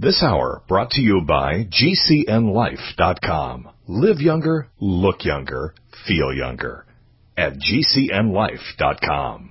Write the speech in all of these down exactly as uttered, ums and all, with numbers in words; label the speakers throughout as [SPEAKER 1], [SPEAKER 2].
[SPEAKER 1] This hour brought to you by G C N life dot com. Live younger, look younger, feel younger at G C N life dot com.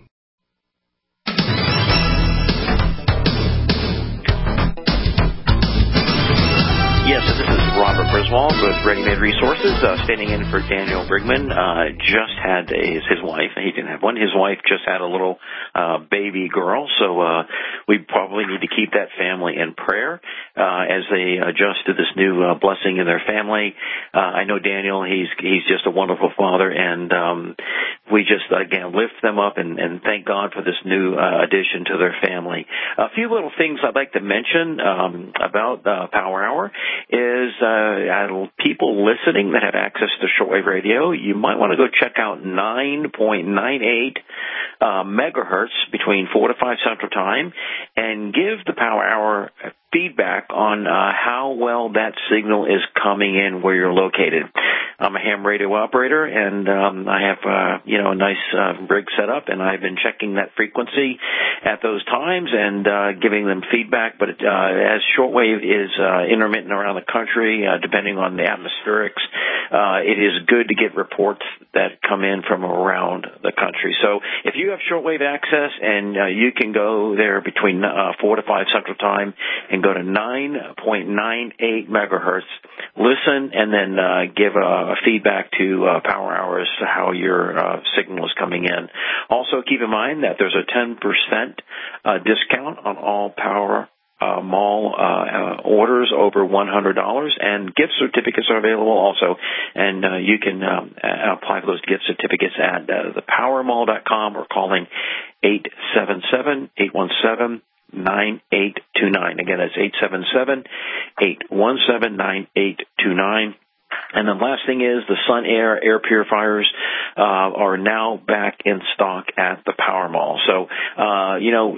[SPEAKER 2] Yes, this is Robert Griswold with Ready Made Resources, uh, standing in for Daniel Brigman. Uh, just had his, his wife, he didn't have one, his wife just had a little uh, baby girl, so uh, we probably need to keep that family in prayer uh, as they adjust to this new uh, blessing in their family. Uh, I know Daniel, he's he's just a wonderful father, and um, we just, again, lift them up and, and thank God for this new uh, addition to their family. A few little things I'd like to mention um, about uh, Power Hour is uh, people listening that have access to shortwave radio, you might want to go check out nine point nine eight uh, megahertz between four to five Central Time and give the Power Hour feedback on uh, how well that signal is coming in where you're located. I'm a ham radio operator, and um, I have uh, you know a nice uh, rig set up, and I've been checking that frequency at those times and uh, giving them feedback. But uh, as shortwave is uh, intermittent around the country, uh, depending on the atmospherics, uh, it is good to get reports that come in from around the country. So if you have shortwave access and uh, you can go there between uh, four to five Central Time and go to nine point nine eight megahertz, listen, and then uh, give a, a feedback to uh, Power Hours to how your uh, signal is coming in. Also, keep in mind that there's a ten percent uh, discount on all Power Uh, mall uh, uh, orders over one hundred dollars, and gift certificates are available also, and uh, you can um, apply for those gift certificates at uh, the power mall dot com or calling eight seven seven, eight one seven, nine eight two nine. Again, that's eight seven seven, eight one seven, nine eight two nine. And the last thing is the Sun Air air purifiers uh, are now back in stock at the Power Mall. So, uh, you know,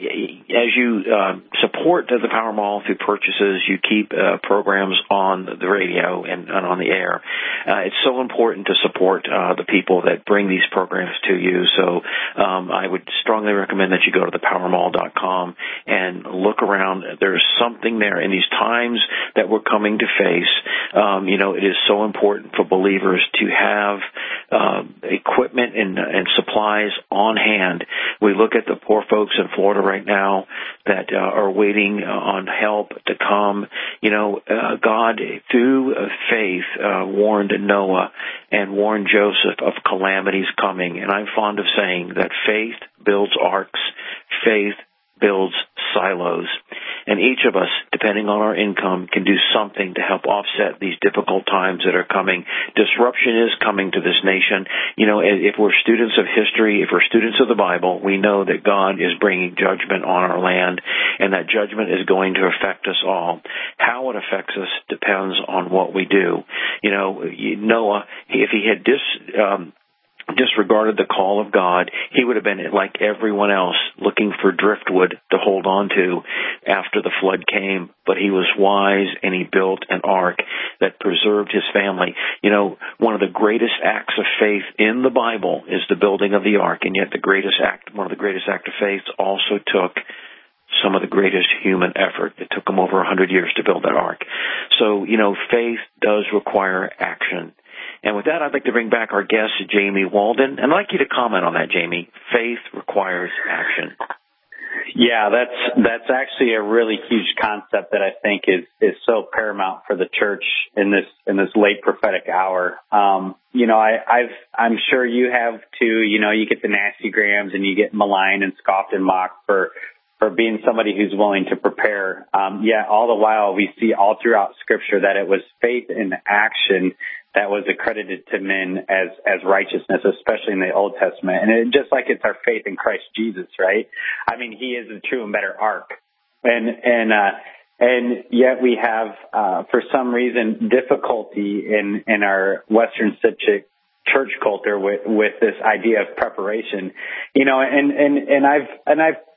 [SPEAKER 2] as you uh, support the Power Mall through purchases, you keep uh, programs on the radio and, and on the air. Uh, it's so important to support uh, the people that bring these programs to you. So um, I would strongly recommend that you go to the power mall dot com and look around. There's something there in these times that we're coming to face. Um, you know, it is so important for believers to have uh, equipment and, and supplies on hand. We look at the poor folks in Florida right now that uh, are waiting on help to come. You know, uh, God, through faith, uh, warned Noah and warned Joseph of calamities coming. And I'm fond of saying that faith builds arks, faith builds silos. And each of us, depending on our income, can do something to help offset these difficult times that are coming. Disruption is coming to this nation. You know, if we're students of history, if we're students of the Bible, we know that God is bringing judgment on our land, and that judgment is going to affect us all. How it affects us depends on what we do. You know, Noah, if he had dis... Um, disregarded the call of God, he would have been like everyone else looking for driftwood to hold on to after the flood came. But he was wise, and he built an ark that preserved his family. You know, one of the greatest acts of faith in the Bible is the building of the ark, and yet the greatest act, one of the greatest acts of faith also took some of the greatest human effort. It took them over one hundred years to build that ark. So, you know, faith does require action. And with that, I'd like to bring back our guest, Jamie Walden. And I'd like you to comment on that, Jamie. Faith requires action.
[SPEAKER 3] Yeah, that's that's actually a really huge concept that I think is, is so paramount for the church in this in this late prophetic hour. Um, you know, I, I've I'm sure you have too. You know, you get the nasty grams and you get maligned and scoffed and mocked for for being somebody who's willing to prepare. Um, yet all the while we see all throughout Scripture that it was faith in action that was accredited to men as, as righteousness, especially in the Old Testament. And it, just like it's our faith in Christ Jesus, right? I mean, he is the true and better ark. And, and, uh, and yet we have, uh, for some reason, difficulty in, in our Western centric church culture with, with this idea of preparation, you know, and, and, and I've, and I've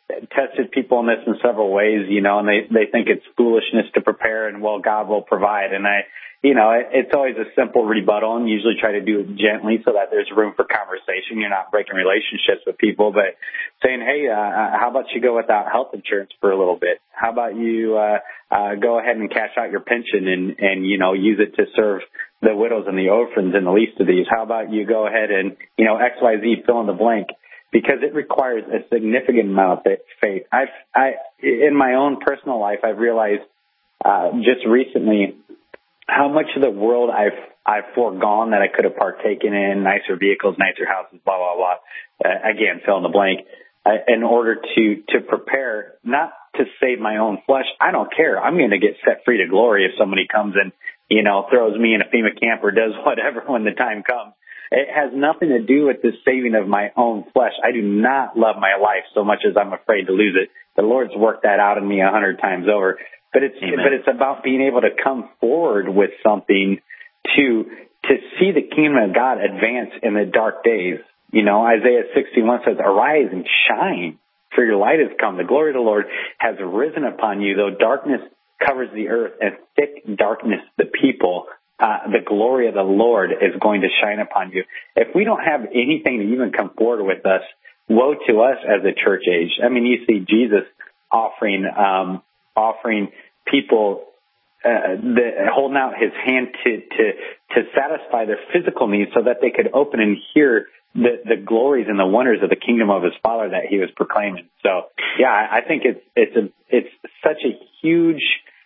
[SPEAKER 3] tested people on this in several ways, you know, and they, they think it's foolishness to prepare and, well, God will provide. And I, you know, it, it's always a simple rebuttal, and usually try to do it gently so that there's room for conversation. You're not breaking relationships with people, but saying, hey, uh, how about you go without health insurance for a little bit? How about you uh, uh, go ahead and cash out your pension and, and, you know, use it to serve the widows and the orphans and the least of these? How about you go ahead and, you know, X Y Z, fill in the blank? Because it requires a significant amount of faith. I've, I, in my own personal life, I've realized uh, just recently how much of the world I've I've foregone that I could have partaken in, nicer vehicles, nicer houses, blah blah blah. Uh, again, fill in the blank. Uh, in order to to prepare, not to save my own flesh. I don't care. I'm going to get set free to glory if somebody comes and, you know, throws me in a FEMA camp or does whatever when the time comes. It has nothing to do with the saving of my own flesh. I do not love my life so much as I'm afraid to lose it. The Lord's worked that out in me a hundred times over. But it's Amen. But it's about being able to come forward with something to to see the kingdom of God advance in the dark days. You know, Isaiah sixty-one says, "Arise and shine, for your light has come. The glory of the Lord has risen upon you. Though darkness covers the earth and thick darkness the people, Uh, the glory of the Lord is going to shine upon you." If we don't have anything to even come forward with us, woe to us as a church age. I mean, you see Jesus offering, um, offering people, uh, the, holding out his hand to, to, to satisfy their physical needs so that they could open and hear the, the glories and the wonders of the kingdom of his Father that he was proclaiming. So, yeah, I think it's, it's a, it's such a huge,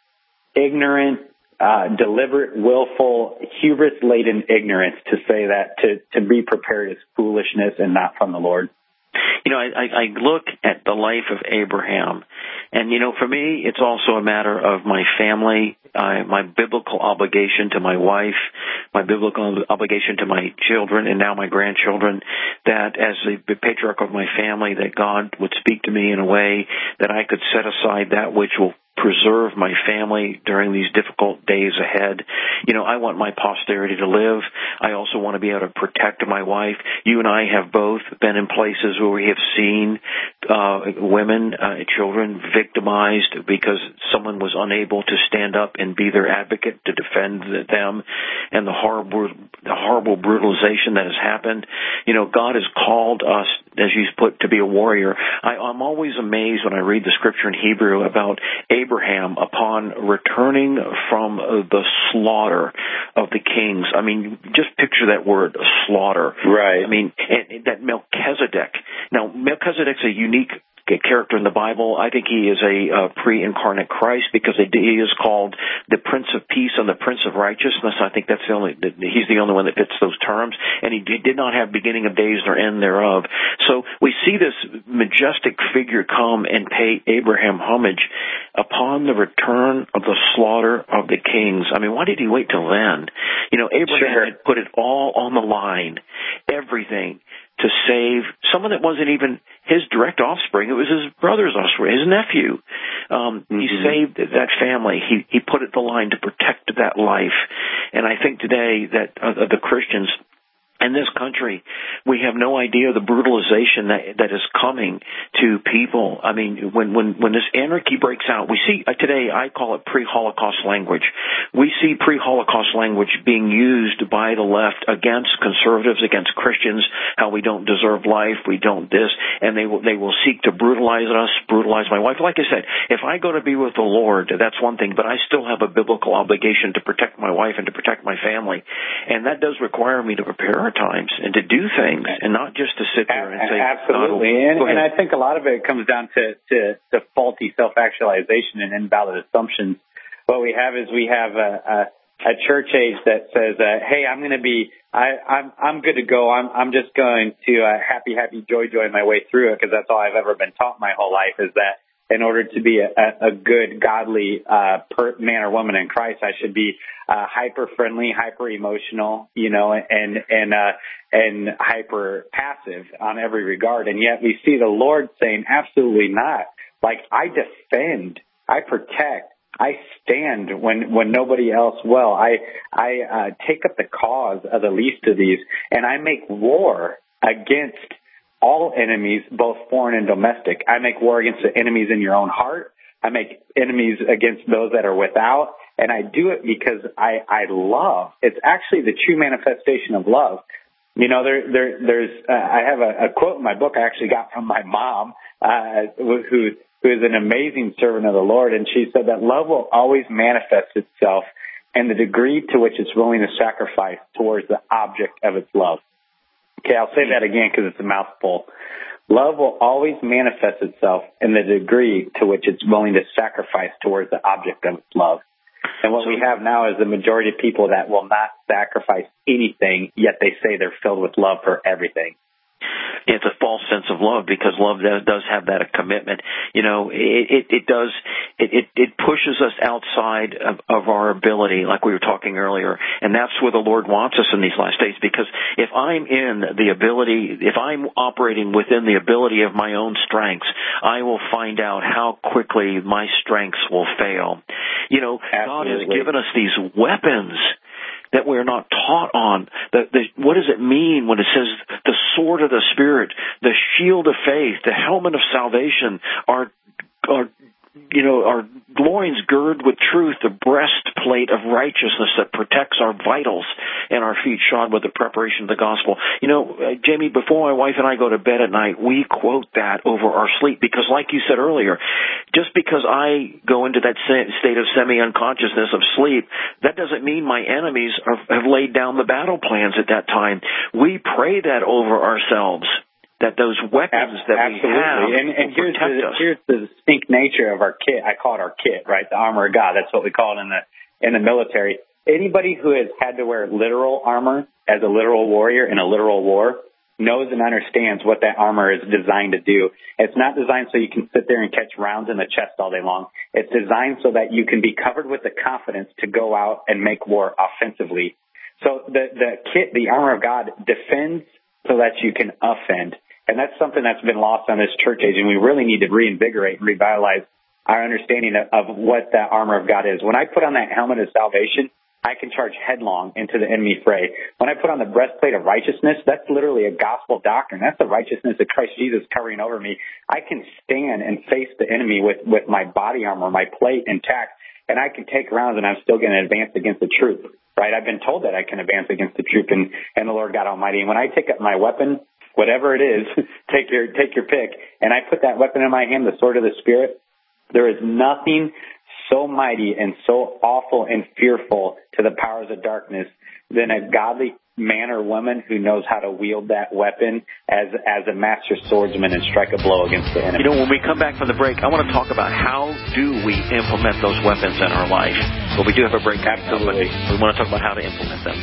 [SPEAKER 3] ignorant, Uh, deliberate, willful, hubris-laden ignorance to say that to, to be prepared is foolishness and not from the Lord.
[SPEAKER 2] You know, I, I look at the life of Abraham, and, you know, for me, it's also a matter of my family, uh, my biblical obligation to my wife, my biblical obligation to my children, and now my grandchildren, that as the patriarch of my family, that God would speak to me in a way that I could set aside that which will preserve my family during these difficult days ahead. You know, I want my posterity to live. I also want to be able to protect my wife. You and I have both been in places where we have seen uh, women, uh, children victimized because someone was unable to stand up and be their advocate to defend them, and the horrible, the horrible brutalization that has happened. You know, God has called us, as you put, to be a warrior. I, I'm always amazed when I read the scripture in Hebrew about Abraham. Abraham, upon returning from the slaughter of the kings. I mean, just picture that word, slaughter.
[SPEAKER 3] Right.
[SPEAKER 2] I mean, and that Melchizedek. Now, Melchizedek's a unique character in the Bible. I think he is a uh, pre-incarnate Christ because he is called the Prince of Peace and the Prince of Righteousness. I think that's the only, he's the only one that fits those terms. And he did not have beginning of days nor end thereof. So we see this majestic figure come and pay Abraham homage upon the return of the slaughter of the kings. I mean, why did he wait till then? You know, Abraham sure. had put it all on the line, everything, to save someone that wasn't even his direct offspring. It was his brother's offspring, his nephew. Um, mm-hmm. He saved that family. He he put it the line to protect that life. And I think today that uh, the Christians in this country, we have no idea the brutalization that that is coming to people. I mean, when when when this anarchy breaks out, we see uh, today, I call it pre-Holocaust language. We see pre-Holocaust language being used by the left against conservatives, against Christians, how we don't deserve life, we don't this, and they will they will seek to brutalize us, brutalize my wife. Like I said, if I go to be with the Lord, that's one thing, but I still have a biblical obligation to protect my wife and to protect my family, and that does require me to prepare times and to do things and not just to sit there and say,
[SPEAKER 3] absolutely. And, and I think a lot of it comes down to, to, to faulty self-actualization and invalid assumptions. What we have is we have a, a, a church age that says, uh, hey, I'm going to be, I, I'm, I'm good to go. I'm, I'm just going to uh, happy, happy, joy, joy my way through it because that's all I've ever been taught my whole life is that in order to be a, a good, godly uh, per man or woman in Christ, I should be uh, hyper friendly, hyper emotional, you know, and and uh, and hyper passive on every regard. And yet we see the Lord saying, absolutely not. Like I defend, I protect, I stand when when nobody else will. I I uh, take up the cause of the least of these, and I make war against all enemies, both foreign and domestic. I make war against the enemies in your own heart. I make enemies against those that are without. And I do it because I, I love. It's actually the true manifestation of love. You know, there, there, there's, uh, I have a, a quote in my book I actually got from my mom, uh, who, who is an amazing servant of the Lord. And she said that love will always manifest itself in the degree to which it's willing to sacrifice towards the object of its love. Okay, I'll say that again because it's a mouthful. Love will always manifest itself in the degree to which it's willing to sacrifice towards the object of its love. And what we have now is the majority of people that will not sacrifice anything, yet they say they're filled with love for everything.
[SPEAKER 2] It's a false sense of love because love does have that commitment. You know, it, it, it does, it, it, it pushes us outside of, of our ability, like we were talking earlier. And that's where the Lord wants us in these last days, because if I'm in the ability, if I'm operating within the ability of my own strengths, I will find out how quickly my strengths will fail. You know,
[SPEAKER 3] Absolutely.
[SPEAKER 2] God has given us these weapons that we're not taught on. The, the, what does it mean when it says the sword of the Spirit, the shield of faith, the helmet of salvation, our, our you know, our loins girded with truth, the breastplate of righteousness that protects our vitals, and our feet shod with the preparation of the gospel. You know, uh, Jamie, before my wife and I go to bed at night, we quote that over our sleep because, like you said earlier, just because I go into that state of semi-unconsciousness of sleep, that doesn't mean my enemies are, have laid down the battle plans at that time. We pray that over ourselves, that those weapons that
[SPEAKER 3] Absolutely.
[SPEAKER 2] we have
[SPEAKER 3] and, and
[SPEAKER 2] will
[SPEAKER 3] here's
[SPEAKER 2] protect
[SPEAKER 3] the,
[SPEAKER 2] us.
[SPEAKER 3] Here's the distinct nature of our kit. I call it our kit, right? The armor of God. That's what we call it in the in the military. Anybody who has had to wear literal armor as a literal warrior in a literal war knows and understands what that armor is designed to do. It's not designed so you can sit there and catch rounds in the chest all day long. It's designed so that you can be covered with the confidence to go out and make war offensively. So the, the kit, the armor of God, defends so that you can offend. And that's something that's been lost on this church age, and we really need to reinvigorate and revitalize our understanding of, of what that armor of God is. When I put on that helmet of salvation, I can charge headlong into the enemy fray. When I put on the breastplate of righteousness, that's literally a gospel doctrine. That's the righteousness of Christ Jesus covering over me. I can stand and face the enemy with, with my body armor, my plate intact, and I can take rounds, and I'm still going to advance against the truth, right? I've been told that I can advance against the truth and, and the Lord God Almighty. And when I take up my weapon, whatever it is, take your take your pick, and I put that weapon in my hand, the sword of the Spirit, there is nothing so mighty and so awful and fearful to the powers of darkness than a godly man or woman who knows how to wield that weapon as as a master swordsman and strike a blow against the enemy.
[SPEAKER 2] You know, when we come back from the break, I want to talk about how do we implement those weapons in our life. But we do have a break.
[SPEAKER 3] Absolutely.
[SPEAKER 2] We want to talk about how to implement them.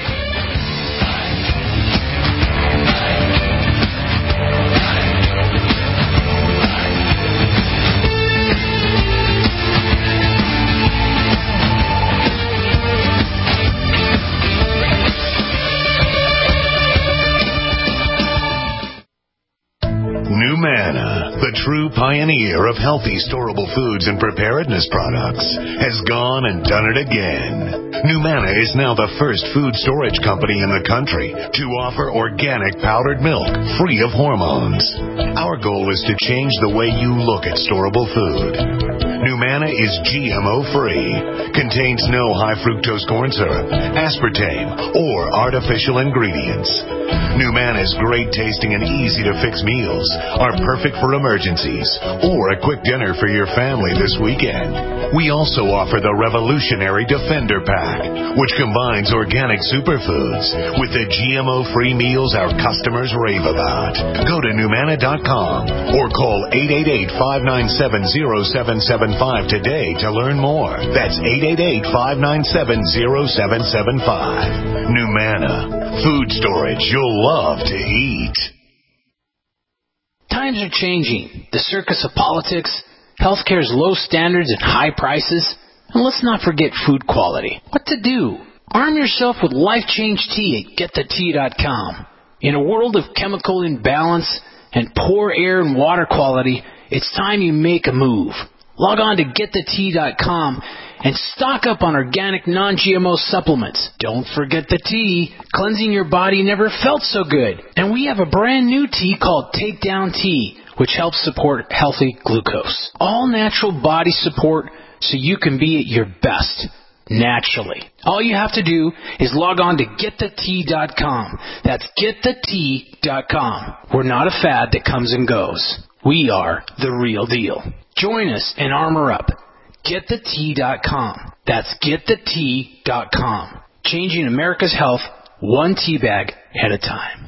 [SPEAKER 1] NuManna, the true pioneer of healthy storable foods and preparedness products, has gone and done it again. NuManna is now the first food storage company in the country to offer organic powdered milk free of hormones. Our goal is to change the way you look at storable food. NuManna is G M O-free, contains no high fructose corn syrup, aspartame, or artificial ingredients. NuManna's great tasting and easy to fix meals are perfect for emergencies or a quick dinner for your family this weekend. We also offer the revolutionary Defender Pack, which combines organic superfoods with the G M O-free meals our customers rave about. Go to NuManna dot com or call eight eight eight, five nine seven, zero seven seven five today to learn more. That's eight eight eight, five nine seven, zero seven seven five. NuManna, food storage you'll love to eat.
[SPEAKER 4] Times are changing. The circus of politics, healthcare's low standards and high prices, and let's not forget food quality. What to do? Arm yourself with Life Change Tea at get the tea dot com. In a world of chemical imbalance and poor air and water quality, it's time you make a move. Log on to get the tea dot com And stock up on organic non-G M O supplements. Don't forget the tea. Cleansing your body never felt so good. And we have a brand new tea called Takedown Tea, which helps support healthy glucose. All natural body support so you can be at your best, naturally. All you have to do is log on to get the tea dot com. That's get the tea dot com. We're not a fad that comes and goes. We are the real deal. Join us and armor up. get the tea dot com. That's get the tea dot com. Changing America's health one tea bag at a time.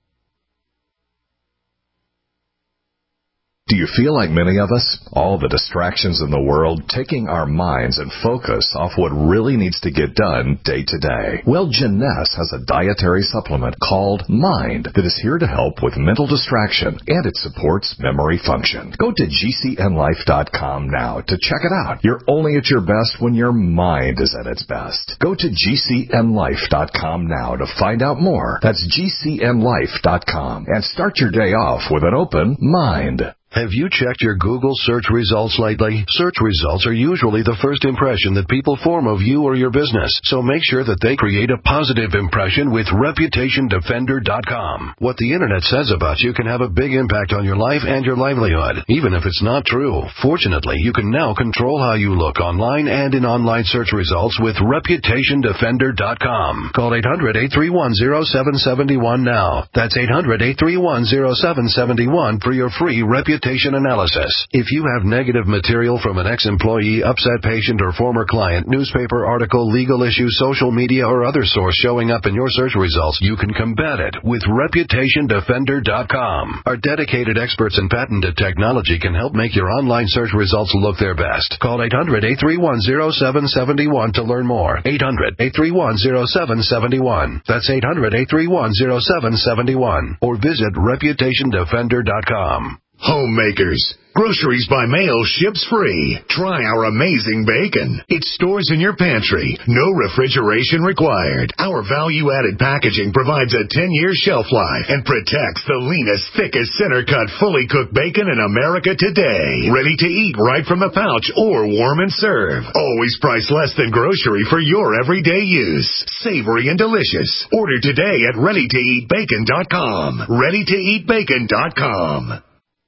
[SPEAKER 5] Do you feel like many of us? All the distractions in the world taking our minds and focus off what really needs to get done day to day. Well, Jeunesse has a dietary supplement called Mind that is here to help with mental distraction, and it supports memory function. Go to G C N life dot com now to check it out. You're only at your best when your mind is at its best. Go to G C N life dot com now to find out more. That's G C N life dot com, and start your day off with an open mind.
[SPEAKER 6] Have you checked your Google search results lately? Search results are usually the first impression that people form of you or your business, so make sure that they create a positive impression with reputation defender dot com. What the internet says about you can have a big impact on your life and your livelihood, even if it's not true. Fortunately, you can now control how you look online and in online search results with reputation defender dot com. Call eight hundred, eight three one, zero seven seven one now. That's eight hundred, eight three one, zero seven seven one for your free reputation analysis. If you have negative material from an ex-employee, upset patient, or former client, newspaper article, legal issue, social media, or other source showing up in your search results, you can combat it with reputation defender dot com. Our dedicated experts in patented technology can help make your online search results look their best. Call eight hundred, eight three one, zero seven seven one to learn more. eight hundred, eight three one, zero seven seven one. That's eight hundred, eight three one, zero seven seven one. Or visit reputation defender dot com.
[SPEAKER 1] Homemakers. Groceries by mail ships free. Try our amazing bacon. It stores in your pantry. No refrigeration required. Our value-added packaging provides a ten-year shelf life and protects the leanest, thickest, center-cut, fully cooked bacon in America today. Ready to eat right from the pouch or warm and serve. Always priced less than grocery for your everyday use. Savory and delicious. Order today at ready to eat bacon dot com. ready to eat bacon dot com.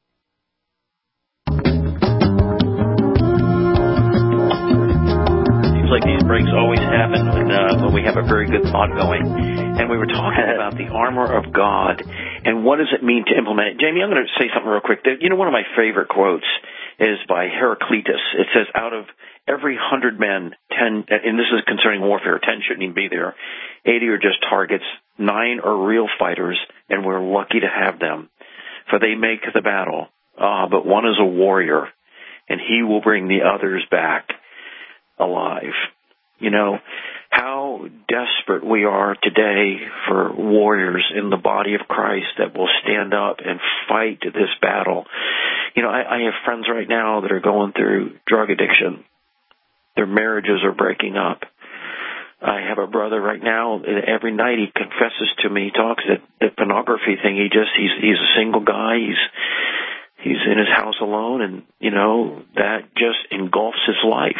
[SPEAKER 2] Like these breaks always happen when, uh, when we have a very good thought going. And we were talking about the armor of God and what does it mean to implement it. Jamie, I'm going to say something real quick. You know, one of my favorite quotes is by Heraclitus. It says, out of every hundred men, ten, and this is concerning warfare, ten shouldn't even be there, eighty are just targets, nine are real fighters, and we're lucky to have them. For they make the battle, uh, but one is a warrior, and he will bring the others back alive. You know, how desperate we are today for warriors in the body of Christ that will stand up and fight this battle. You know, I, I have friends right now that are going through drug addiction. Their marriages are breaking up. I have a brother right now, every night he confesses to me, he talks that the pornography thing, he just, he's, he's a single guy, he's, he's in his house alone, and, you know, that just engulfs his life.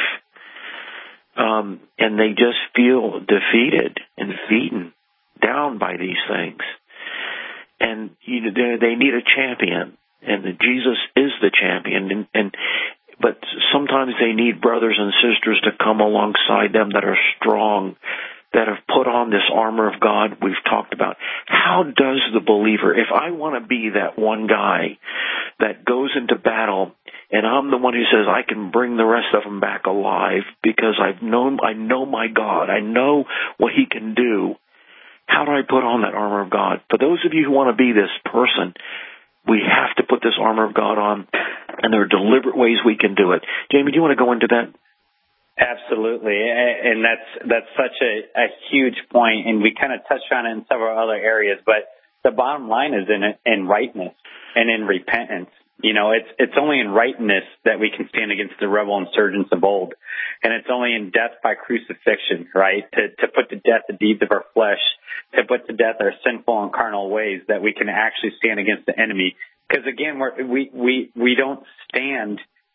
[SPEAKER 2] Um, and they just feel defeated and beaten down by these things. And you know, they need a champion, and Jesus is the champion. And, and but sometimes they need brothers and sisters to come alongside them that are strong, that have put on this armor of God we've talked about. How does the believer, if I want to be that one guy that goes into battle, and I'm the one who says I can bring the rest of them back alive because I've known, I know my God, I know what He can do. How do I put on that armor of God? For those of you who want to be this person, we have to put this armor of God on, and there are deliberate ways we can do it. Jamie, do you want to go into that?
[SPEAKER 3] Absolutely, and that's that's such a, a huge point, and we kind of touched on it in several other areas, but the bottom line is in in rightness and in repentance. You know, it's it's only in rightness that we can stand against the rebel insurgents of old, and it's only in death by crucifixion, right, to, to put to death the deeds of our flesh, to put to death our sinful and carnal ways, that we can actually stand against the enemy. Because again, we're, we we we don't stand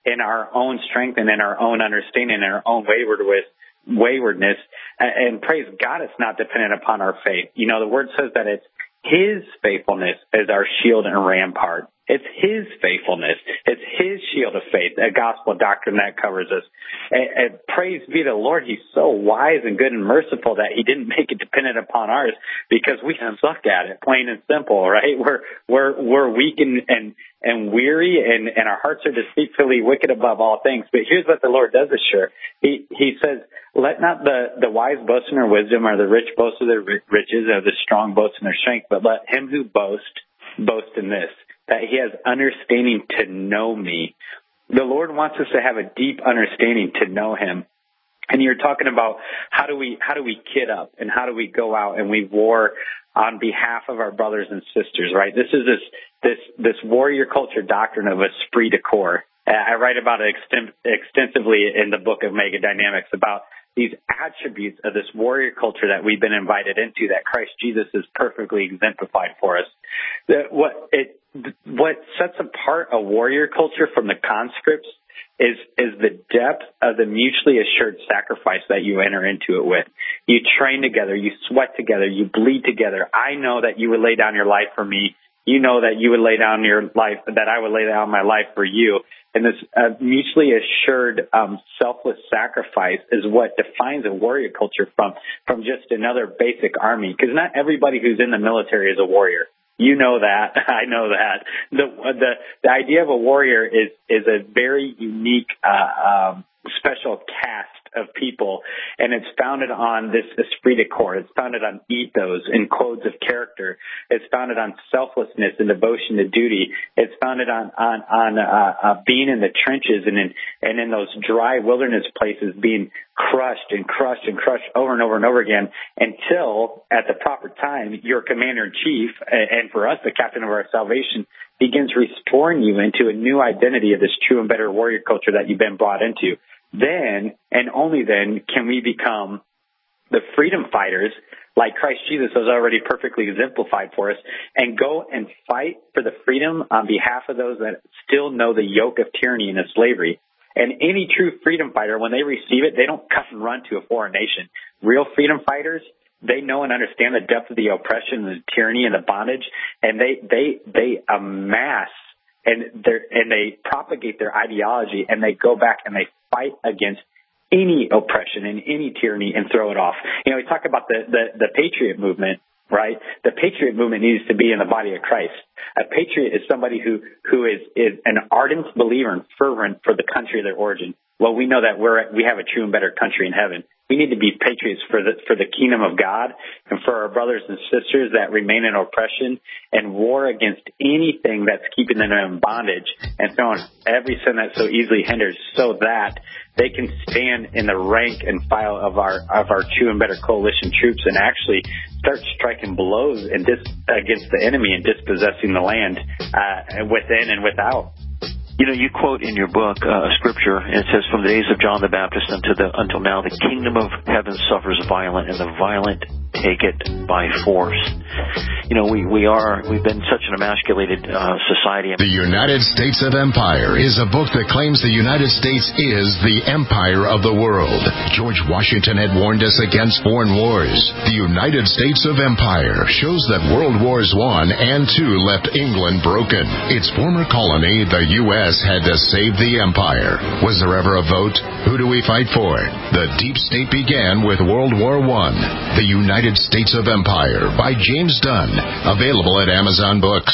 [SPEAKER 3] in our own strength and in our own understanding and our own waywardness, waywardness. And praise God, it's not dependent upon our faith. You know, the word says that it's His faithfulness is our shield and rampart. It's His faithfulness. It's His shield of faith, a gospel doctrine that covers us. And, and praise be the Lord. He's so wise and good and merciful that He didn't make it dependent upon ours, because we suck at it, plain and simple, right? We're we're we're weak and and, and weary, and, and our hearts are deceitfully wicked above all things. But here's what the Lord does assure. He He says, let not the, the wise boast in their wisdom, or the rich boast of their riches, or the strong boast in their strength, but let him who boasts boast in this, that he has understanding to know me. The Lord wants us to have a deep understanding to know Him. And you're talking about how do we how do we kid up, and how do we go out and we war on behalf of our brothers and sisters, right? This is this this this warrior culture doctrine of esprit de corps. I write about it exten- extensively in the book of Mega Dynamics, about these attributes of this warrior culture that we've been invited into, that Christ Jesus has perfectly exemplified for us. The, what it what sets apart a warrior culture from the conscripts is is the depth of the mutually assured sacrifice that you enter into it with. You train together, you sweat together, you bleed together. I know that you would lay down your life for me. You know that you would lay down your life, that I would lay down my life for you. And this uh, mutually assured, um, selfless sacrifice is what defines a warrior culture from, from just another basic army. Because not everybody who's in the military is a warrior. You know that. I know that. The the the idea of a warrior is is a very unique, uh, um, special cast of people, and it's founded on this esprit de corps. It's founded on ethos and codes of character. It's founded on selflessness and devotion to duty. It's founded on on on uh, uh, being in the trenches and in and in those dry wilderness places, being crushed and crushed and crushed over and over and over again, until at the proper time your commander in chief, and for us the captain of our salvation, begins restoring you into a new identity of this true and better warrior culture that you've been brought into. Then, and only then, can we become the freedom fighters like Christ Jesus has already perfectly exemplified for us, and go and fight for the freedom on behalf of those that still know the yoke of tyranny and of slavery. And any true freedom fighter, when they receive it, they don't cut and run to a foreign nation. Real freedom fighters, they know and understand the depth of the oppression, the tyranny, and the bondage, and they they they amass and they and they propagate their ideology, and they go back and they fight against any oppression and any tyranny and throw it off. You know, we talk about the, the, the patriot movement, right? The patriot movement needs to be in the body of Christ. A patriot is somebody who, who is, is an ardent believer and fervent for the country of their origin. Well, we know that we're, we have a true and better country in heaven. We need to be patriots for the, for the kingdom of God, and for our brothers and sisters that remain in oppression, and war against anything that's keeping them in bondage, and throwing every sin that so easily hinders, so that they can stand in the rank and file of our, of our true and better coalition troops, and actually start striking blows and dis, against the enemy and dispossessing the land, uh, within and without.
[SPEAKER 2] You know, you quote in your book uh, a scripture, and it says, "From the days of John the Baptist until, the, until now, the kingdom of heaven suffers violent, and the violent take it by force." You know, we, we are, we've been such an emasculated uh, society.
[SPEAKER 1] The United States of Empire is a book that claims the United States is the empire of the world. George Washington had warned us against foreign wars. The United States of Empire shows that World Wars One and Two left England broken. Its former colony, the U S, had to save the empire. Was there ever a vote? Who do we fight for? The deep state began with World War One. The United States of Empire by James Dunn. Available at Amazon Books.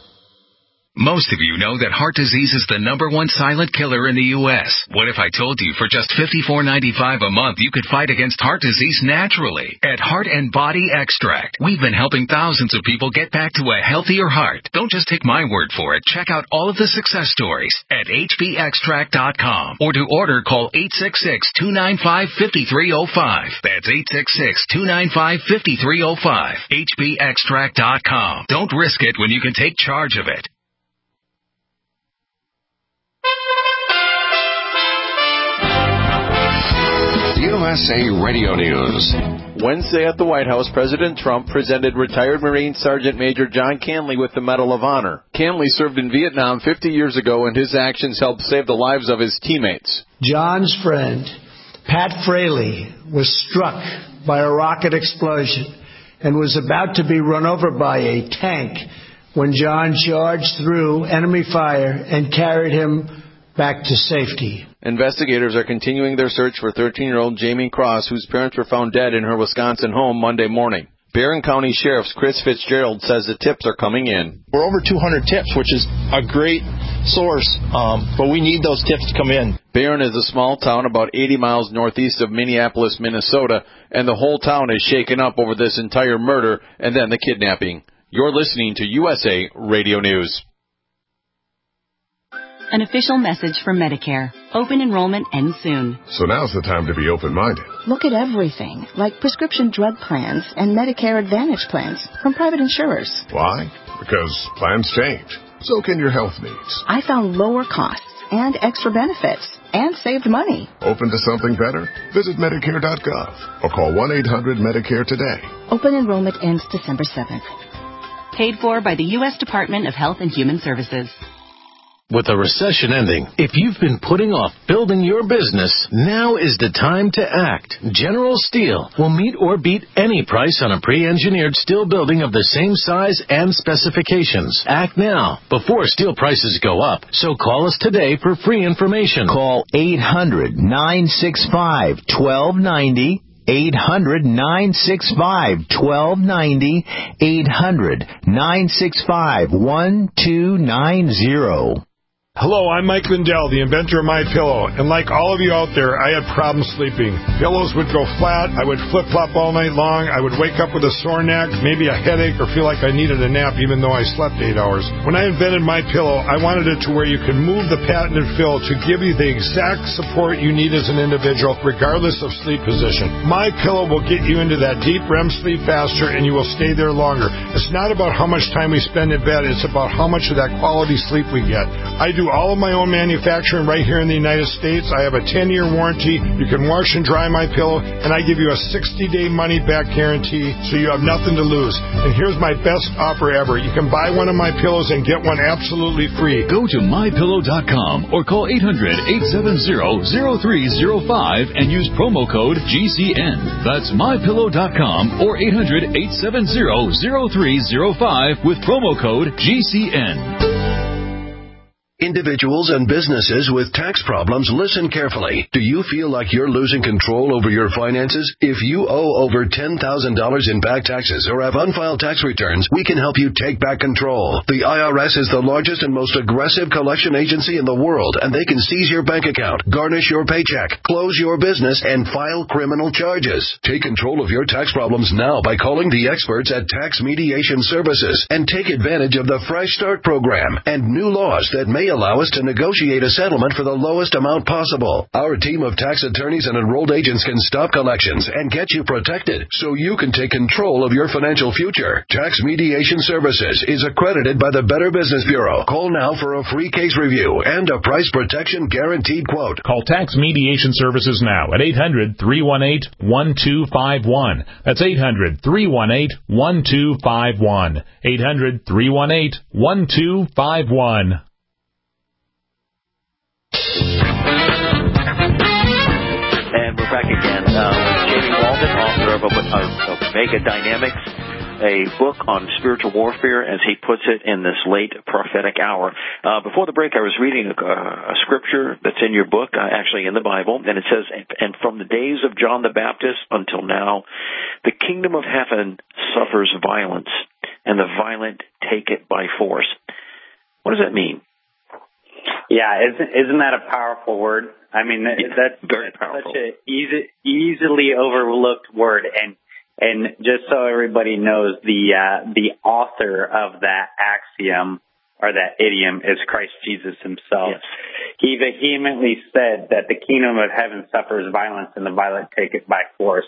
[SPEAKER 1] Most of you know that heart disease is the number one silent killer in the U S What if I told you for just fifty-four ninety-five a month you could fight against heart disease naturally? At Heart and Body Extract, we've been helping thousands of people get back to a healthier heart. Don't just take my word for it. Check out all of the success stories at H B extract dot com, or to order, call eight six six, two nine five, five three zero five. That's eight six six, two nine five, five three zero five. H B extract dot com. Don't risk it when you can take charge of it.
[SPEAKER 6] You S A Radio News.
[SPEAKER 7] Wednesday at the White House, President Trump presented retired Marine Sergeant Major John Canley with the Medal of Honor. Canley served in Vietnam fifty years ago, and his actions helped save the lives of his teammates.
[SPEAKER 8] John's friend, Pat Fraley, was struck by a rocket explosion and was about to be run over by a tank when John charged through enemy fire and carried him back to safety.
[SPEAKER 7] Investigators are continuing their search for thirteen-year-old Jamie Cross, whose parents were found dead in her Wisconsin home Monday morning. Barron County Sheriff's Chris Fitzgerald says the tips are coming in.
[SPEAKER 9] We're over two hundred tips, which is a great source, um, but we need those tips to come in.
[SPEAKER 7] Barron is a small town about eighty miles northeast of Minneapolis, Minnesota, and the whole town is shaken up over this entire murder and then the kidnapping. You're listening to U S A Radio News.
[SPEAKER 10] An official message from Medicare. Open enrollment ends soon.
[SPEAKER 11] So now's the time to be open-minded.
[SPEAKER 12] Look at everything, like prescription drug plans and Medicare Advantage plans from private insurers.
[SPEAKER 11] Why? Because plans change. So can your health needs.
[SPEAKER 12] I found lower costs and extra benefits and saved money.
[SPEAKER 11] Open to something better? Visit Medicare dot gov or call one eight hundred Medicare today.
[SPEAKER 12] Open enrollment ends December seventh.
[SPEAKER 10] Paid for by the U S Department of Health and Human Services.
[SPEAKER 13] With the recession ending, if you've been putting off building your business, now is the time to act. General Steel will meet or beat any price on a pre-engineered steel building of the same size and specifications. Act now, before steel prices go up. So call us today for free information.
[SPEAKER 14] Call eight hundred nine six five one two nine zero. eight hundred nine six five one two nine zero. eight hundred nine six five one two nine zero.
[SPEAKER 15] Hello, I'm Mike Lindell, the inventor of MyPillow, and like all of you out there, I had problems sleeping. Pillows would go flat, I would flip-flop all night long, I would wake up with a sore neck, maybe a headache, or feel like I needed a nap even though I slept eight hours. When I invented MyPillow, I wanted it to where you could move the patented fill to give you the exact support you need as an individual, regardless of sleep position. MyPillow will get you into that deep R E M sleep faster, and you will stay there longer. It's not about how much time we spend in bed, it's about how much of that quality sleep we get. I do all of my own manufacturing right here in the United States. I have a ten-year warranty. You can wash and dry my pillow, and I give you a sixty-day money-back guarantee, so you have nothing to lose. And here's my best offer ever. You can buy one of my pillows and get one absolutely free.
[SPEAKER 16] Go to my pillow dot com or call eight hundred eight seven zero zero three zero five and use promo code G C N. That's my pillow dot com or eight hundred eight seven zero zero three zero five with promo code G C N.
[SPEAKER 6] Individuals and businesses with tax problems, listen carefully. Do you feel like you're losing control over your finances? If you owe over ten thousand dollars in back taxes or have unfiled tax returns, we can help you take back control. The I R S is the largest and most aggressive collection agency in the world, and they can seize your bank account, garnish your paycheck, close your business, and file criminal charges. Take control of your tax problems now by calling the experts at Tax Mediation Services and take advantage of the Fresh Start program and new laws that may allow us to negotiate a settlement for the lowest amount possible. Our team of tax attorneys and enrolled agents can stop collections and get you protected so you can take control of your financial future. Tax Mediation Services is accredited by the Better Business Bureau. Call now for a free case review and a price protection guaranteed quote.
[SPEAKER 17] Call Tax Mediation Services now at eight hundred three one eight one two five one. That's eight hundred three one eight one two five one. eight hundred three one eight one two five one.
[SPEAKER 2] And we're back again uh, with Jamie Walden, author of, of Omega Dynamics, a book on spiritual warfare, as he puts it, in this late prophetic hour. Uh, before the break, I was reading a, a scripture that's in your book, uh, actually in the Bible, and it says, and from the days of John the Baptist until now, the kingdom of heaven suffers violence, and the violent take it by force. What does that mean?
[SPEAKER 3] Yeah, isn't isn't that a powerful word? I mean, that, yeah, that's
[SPEAKER 2] very powerful.
[SPEAKER 3] Such an easy, easily overlooked word, and and just so everybody knows, the uh, the author of that axiom or that idiom is Christ Jesus himself. Yes. He vehemently said that the kingdom of heaven suffers violence, and the violent take it by force.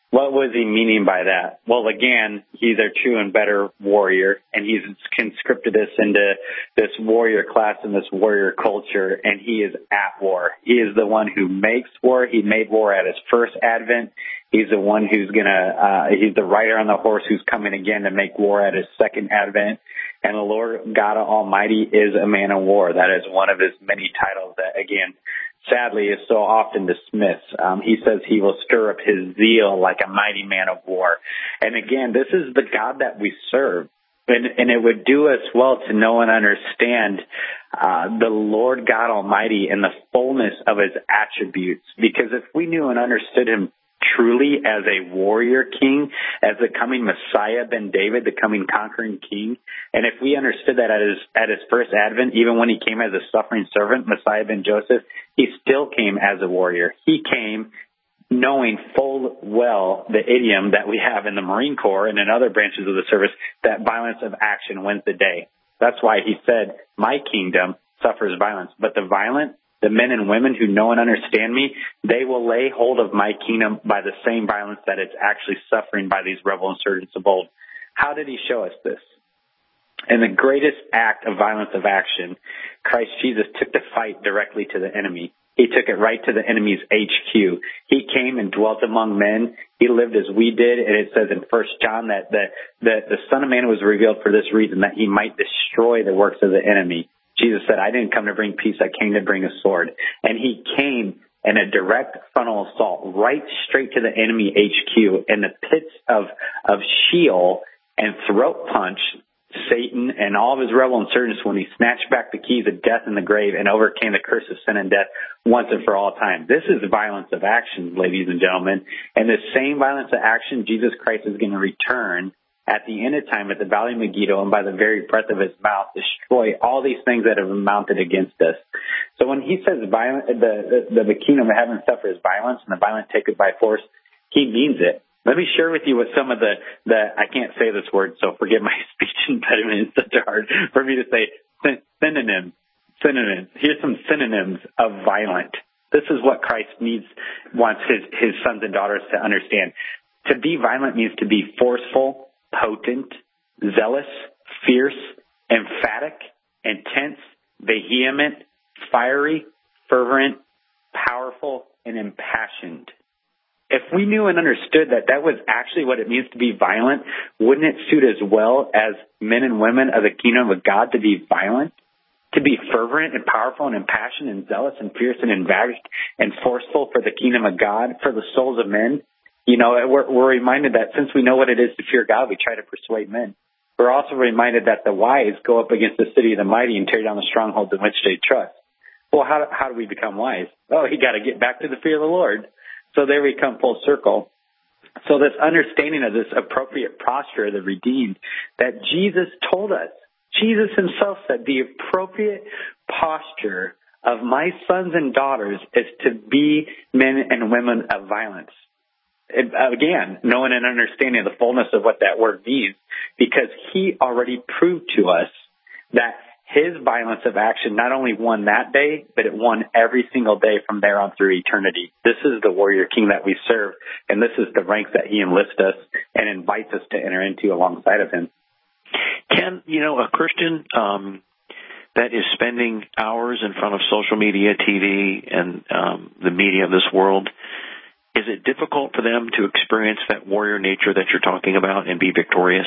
[SPEAKER 3] What was he meaning by that? Well, again, he's our true and better warrior, and he's conscripted us into this warrior class and this warrior culture, and he is at war. He is the one who makes war. He made war at his first advent. He's the one who's going to, uh, he's the rider on the horse who's coming again to make war at his second advent. And the Lord God Almighty is a man of war. That is one of his many titles that, again, sadly is so often dismissed. Um, he says he will stir up his zeal like a mighty man of war. And again, this is the God that we serve. And, and it would do us well to know and understand uh, the Lord God Almighty and the fullness of his attributes. Because if we knew and understood him truly as a warrior king, as the coming Messiah ben David, the coming conquering king, and if we understood that at his at his first advent, even when he came as a suffering servant, Messiah ben Joseph, he still came as a warrior. He came knowing full well the idiom that we have in the Marine Corps and in other branches of the service, that violence of action wins the day. That's why he said, my kingdom suffers violence, but the violent, the men and women who know and understand me, they will lay hold of my kingdom by the same violence that it's actually suffering by these rebel insurgents of old. How did he show us this? In the greatest act of violence of action, Christ Jesus took the fight directly to the enemy. He took it right to the enemy's H Q. He came and dwelt among men. He lived as we did. And it says in First John that the, the, the Son of Man was revealed for this reason, that he might destroy the works of the enemy. Jesus said, I didn't come to bring peace, I came to bring a sword. And he came in a direct frontal assault right straight to the enemy H Q, in the pits of, of Sheol, and throat punch Satan and all of his rebel insurgents when he snatched back the keys of death and the grave and overcame the curse of sin and death once and for all time. This is violence of action, ladies and gentlemen. And this same violence of action, Jesus Christ is going to return at the end of time at the Valley of Megiddo, and by the very breath of his mouth, destroy all these things that have been mounted against us. So when he says violent, the, the, the kingdom of heaven suffers violence and the violent take it by force, he means it. Let me share with you what some of the, the, I can't say this word, so forgive my speech impediment. It's such hard for me to say synonyms. Synonyms. Here's some synonyms of violent. This is what Christ needs, wants his, his sons and daughters to understand. To be violent means to be forceful, potent, zealous, fierce, emphatic, intense, vehement, fiery, fervent, powerful, and impassioned. If we knew and understood that that was actually what it means to be violent, wouldn't it suit as well as men and women of the kingdom of God to be violent? To be fervent and powerful and impassioned and zealous and fierce and emphatic and forceful for the kingdom of God, for the souls of men? You know, we're, we're reminded that since we know what it is to fear God, we try to persuade men. We're also reminded that the wise go up against the city of the mighty and tear down the strongholds in which they trust. Well, how, how do we become wise? Oh, you got to get back to the fear of the Lord. So there we come full circle. So this understanding of this appropriate posture of the redeemed that Jesus told us, Jesus himself said the appropriate posture of my sons and daughters is to be men and women of violence. It, again, knowing and understanding the fullness of what that word means, because he already proved to us that his violence of action not only won that day, but it won every single day from there on through eternity. This is the warrior king that we serve, and this is the ranks that he enlists us and invites us to enter into alongside of him.
[SPEAKER 2] Ken, you know, a Christian um, that is spending hours in front of social media, T V, and um, the media of this world, is it difficult for them to experience that warrior nature that you're talking about and be victorious?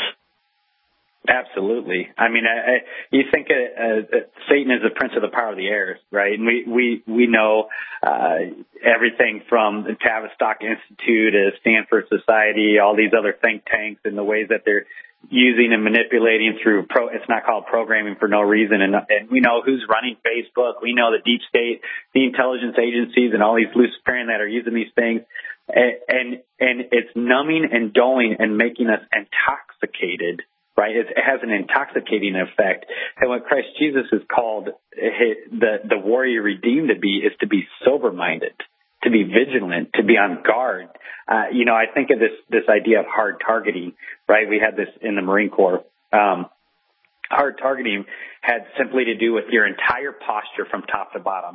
[SPEAKER 3] Absolutely. I mean, I, I, you think uh, uh, Satan is the prince of the power of the air, right? And we we we know uh, everything from the Tavistock Institute to Stanford Society, all these other think tanks, and the ways that they're using and manipulating through pro. It's not called programming for no reason. And, and we know who's running Facebook. We know the deep state, the intelligence agencies, and all these Luciferian that are using these things. And and, and it's numbing and dulling and making us intoxicated. Right, it has an intoxicating effect, and what Christ Jesus is called the the warrior redeemed to be is to be sober-minded, to be vigilant, to be on guard. Uh, you know, I think of this this idea of hard targeting. Right, we had this in the Marine Corps. Um, hard targeting had simply to do with your entire posture from top to bottom.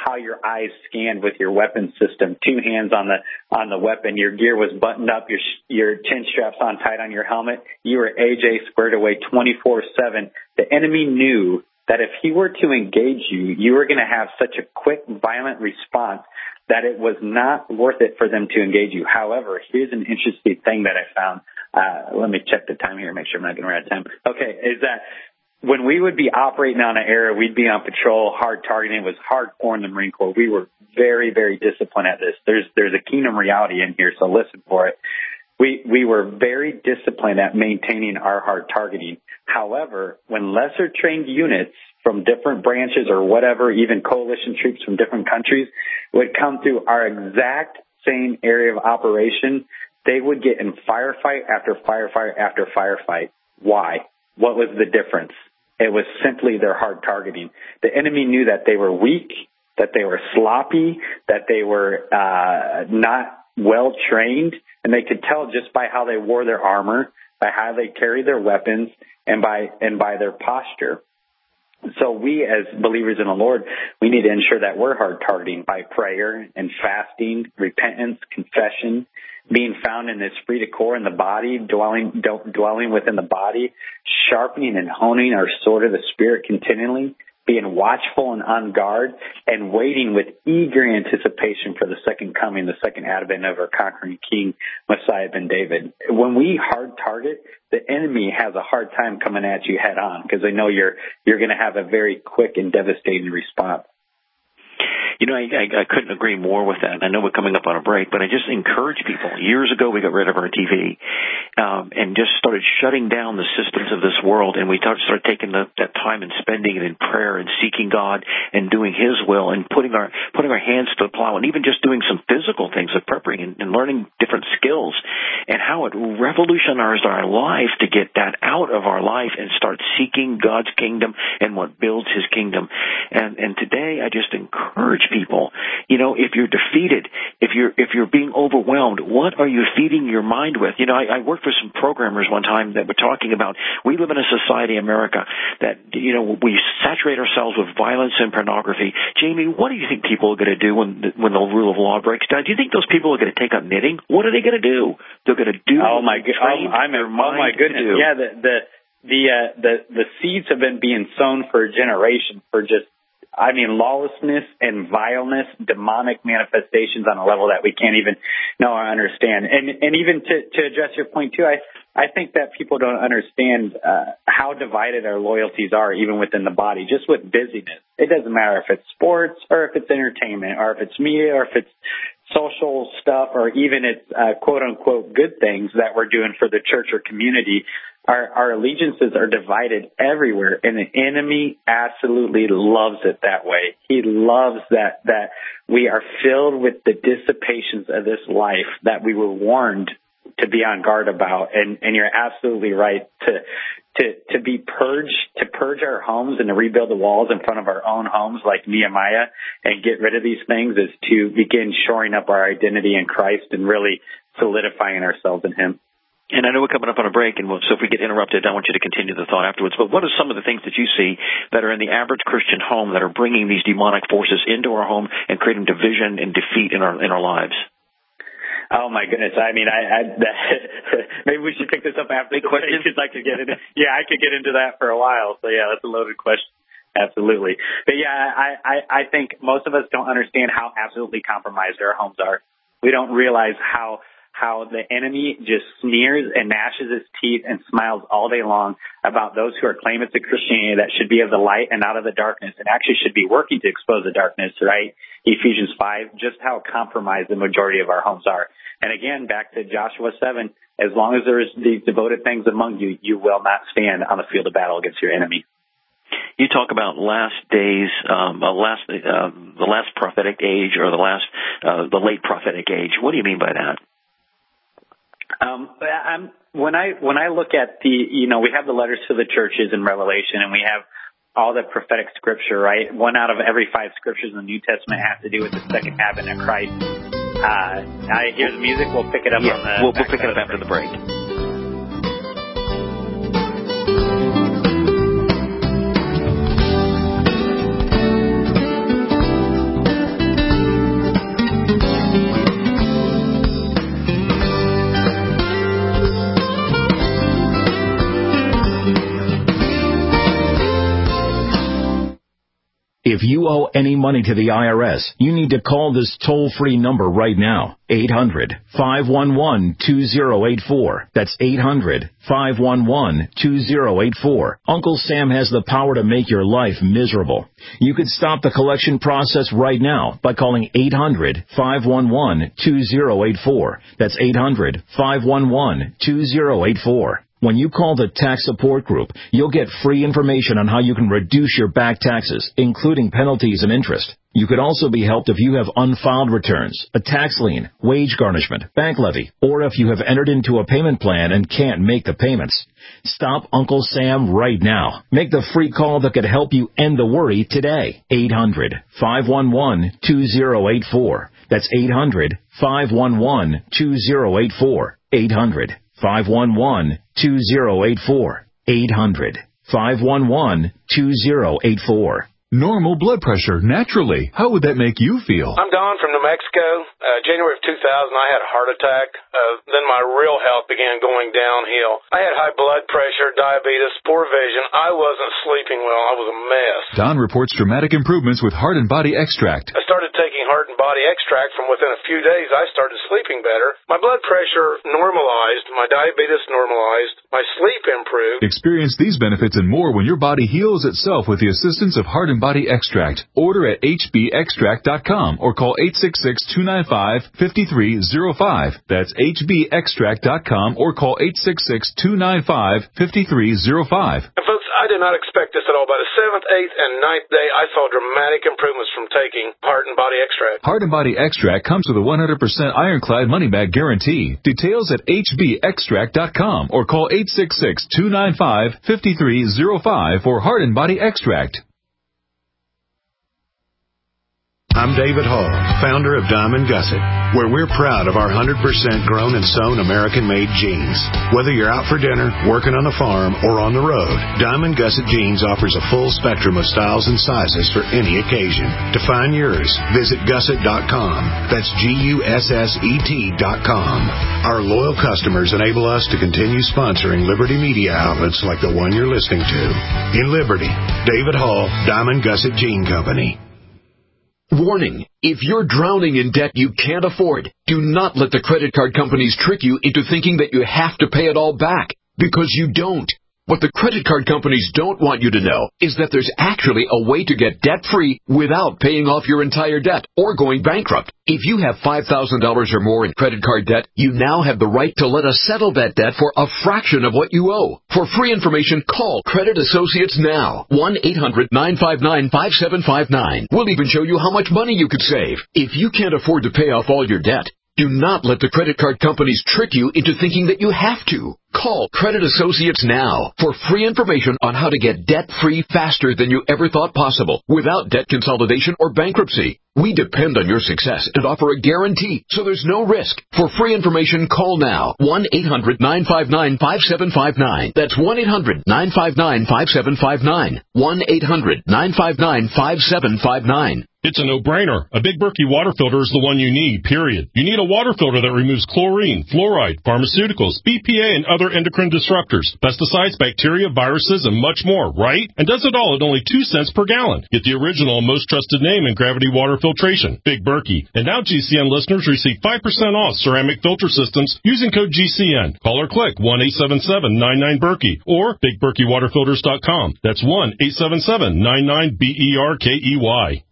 [SPEAKER 3] how your eyes scanned with your weapon system. Two hands on the on the weapon. Your gear was buttoned up. Your your chin straps on tight on your helmet. You were A J squared away twenty-four seven. The enemy knew that if he were to engage you, you were going to have such a quick, violent response that it was not worth it for them to engage you. However, here's an interesting thing that I found. Uh, let me check the time here and make sure I'm not going to run out of time. Okay, is that when we would be operating on an area, we'd be on patrol, hard targeting. It was hardcore in the Marine Corps. We were very, very disciplined at this. There's there's a kingdom reality in here, so listen for it. We we were very disciplined at maintaining our hard targeting. However, when lesser trained units from different branches or whatever, even coalition troops from different countries, would come through our exact same area of operation, they would get in firefight after firefight after firefight. Why? What was the difference? It was simply their hard targeting. The enemy knew that they were weak, that they were sloppy, that they were uh, not well trained, and they could tell just by how they wore their armor, by how they carried their weapons, and by and by their posture. So we, as believers in the Lord, we need to ensure that we're hard targeting by prayer and fasting, repentance, confession, being found in this free to core in the body, dwelling dwelling within the body, sharpening and honing our sword of the Spirit continually, being watchful and on guard, and waiting with eager anticipation for the second coming, the second advent of our conquering King, Messiah ben David. When we hard target, the enemy has a hard time coming at you head on because they know you're you're going to have a very quick and devastating response.
[SPEAKER 2] You know, I, I, I couldn't agree more with that. I know we're coming up on a break, but I just encourage people. Years ago, we got rid of our T V um, and just started shutting down the systems of this world, and we started taking the, that time and spending it in prayer and seeking God and doing His will and putting our putting our hands to the plow and even just doing some physical things of preparing and, and learning different skills, and how it revolutionized our life to get that out of our life and start seeking God's kingdom and what builds His kingdom. And, and today, I just encourage people, you know, if you're defeated, if you're if you're being overwhelmed, what are you feeding your mind with? You know, I, I worked for some programmers one time that were talking about we live in a society, America, that, you know, we saturate ourselves with violence and pornography. Jamie, what do you think people are going to do when when the rule of law breaks down? Do you think those people are going to take up knitting? What are they going to do? They're going to do.
[SPEAKER 3] Oh my, oh, I'm, oh my goodness! Yeah, the the the uh, the the seeds have been being sown for a generation for just. I mean, lawlessness and vileness, demonic manifestations on a level that we can't even know or understand. And and even to, to address your point, too, I, I think that people don't understand uh, how divided our loyalties are, even within the body, just with busyness. It doesn't matter if it's sports or if it's entertainment or if it's media or if it's social stuff or even it's uh, quote-unquote good things that we're doing for the church or community. Our, our allegiances are divided everywhere, and the enemy absolutely loves it that way. He loves that that we are filled with the dissipations of this life that we were warned to be on guard about. And, and you're absolutely right to to to be purged, to purge our homes and to rebuild the walls in front of our own homes like Nehemiah and get rid of these things is to begin shoring up our identity in Christ and really solidifying ourselves in Him.
[SPEAKER 2] And I know we're coming up on a break, and we'll, so if we get interrupted, I want you to continue the thought afterwards. But what are some of the things that you see that are in the average Christian home that are bringing these demonic forces into our home and creating division and defeat in our in our lives?
[SPEAKER 3] Oh my goodness! I mean, I, I that, maybe we should pick this up after the question because I could get into. Yeah, I could get into that for a while. So yeah, that's a loaded question. Absolutely. But yeah, I, I I think most of us don't understand how absolutely compromised our homes are. We don't realize how. how the enemy just sneers and gnashes his teeth and smiles all day long about those who are claiming to Christianity that should be of the light and not of the darkness and actually should be working to expose the darkness, right? Ephesians five, just how compromised the majority of our homes are. And again, back to Joshua seven, as long as there is these devoted things among you, you will not stand on the field of battle against your enemy.
[SPEAKER 2] You talk about last days, um, uh, last uh, the last prophetic age or the last uh, the late prophetic age. What do you mean by that?
[SPEAKER 3] Um, I'm, when I when I look at the, you know, we have the letters to the churches in Revelation, and we have all the prophetic scripture, right? One out of every five scriptures in the New Testament has to do with the second advent of Christ. Uh, I hear the music. We'll pick it up
[SPEAKER 2] yeah,
[SPEAKER 3] on the.
[SPEAKER 2] We'll, we'll pick it up after the break.
[SPEAKER 18] If you owe any money to the I R S, you need to call this toll-free number right now. eight hundred, five one one, two zero eight four. That's eight hundred, five one one, two zero eight four. Uncle Sam has the power to make your life miserable. You could stop the collection process right now by calling eight hundred, five one one, two zero eight four. That's eight hundred, five one one, two zero eight four. When you call the tax support group, you'll get free information on how you can reduce your back taxes, including penalties and interest. You could also be helped if you have unfiled returns, a tax lien, wage garnishment, bank levy, or if you have entered into a payment plan and can't make the payments. Stop Uncle Sam right now. Make the free call that could help you end the worry today. eight hundred, five one one, two zero eight four. That's eight hundred, five one one, two zero eight four. eight hundred, five one one, two zero eight four. eight hundred, five one one, two zero eight four.
[SPEAKER 16] Normal blood pressure, naturally. How would that make you feel?
[SPEAKER 19] I'm Don from New Mexico. Uh, January of two thousand, I had a heart attack. Uh, then my real health began going downhill. I had high blood pressure, diabetes, poor vision. I wasn't sleeping well. I was a mess.
[SPEAKER 16] Don reports dramatic improvements with Heart and Body Extract.
[SPEAKER 19] I started taking Heart and Body Extract. From within a few days, I started sleeping better. My blood pressure normalized. My diabetes normalized. My sleep improved.
[SPEAKER 16] Experience these benefits and more when your body heals itself with the assistance of Heart and Body Extract. Order at h b extract dot com or call eight six six, two nine five, five three zero five. That's h b extract dot com or call eight six six, two nine five, five three zero five.
[SPEAKER 19] And folks, I did not expect this at all. By the seventh, eighth, and ninth day, I saw dramatic improvements from taking Heart and Body Extract.
[SPEAKER 16] Heart and Body Extract comes with a one hundred percent ironclad money-back guarantee. Details at h b extract dot com or call eight six six, two nine five, five three zero five for Heart and Body Extract.
[SPEAKER 1] I'm David Hall, founder of Diamond Gusset, where we're proud of our one hundred percent grown and sewn American-made jeans. Whether you're out for dinner, working on a farm, or on the road, Diamond Gusset Jeans offers a full spectrum of styles and sizes for any occasion. To find yours, visit gusset dot com. That's G U S S E T dot com. Our loyal customers enable us to continue sponsoring Liberty media outlets like the one you're listening to. In Liberty, David Hall, Diamond Gusset Jean Company.
[SPEAKER 20] Warning, if you're drowning in debt you can't afford, do not let the credit card companies trick you into thinking that you have to pay it all back, because you don't. What the credit card companies don't want you to know is that there's actually a way to get debt-free without paying off your entire debt or going bankrupt. If you have five thousand dollars or more in credit card debt, you now have the right to let us settle that debt for a fraction of what you owe. For free information, call Credit Associates now. one eight hundred, nine five nine, five seven five nine. We'll even show you how much money you could save. If you can't afford to pay off all your debt, do not let the credit card companies trick you into thinking that you have to. Call Credit Associates now for free information on how to get debt-free faster than you ever thought possible without debt consolidation or bankruptcy. We depend on your success and offer a guarantee, so there's no risk. For free information, call now. one eight hundred, nine five nine, five seven five nine. That's one eight hundred, nine five nine, five seven five nine. one eight hundred, nine five nine, five seven five nine.
[SPEAKER 21] It's a no-brainer. A Big Berkey water filter is the one you need, period. You need a water filter that removes chlorine, fluoride, pharmaceuticals, B P A, and other endocrine disruptors, pesticides, bacteria, viruses, and much more, right? And does it all at only two cents per gallon. Get the original and most trusted name in gravity water filtration, Big Berkey. And now G C N listeners receive five percent off ceramic filter systems using code G C N. Call or click one eight seven seven, nine nine, Berkey or big berkey water filters dot com. That's one eight seven seven, nine nine, B E R K E Y.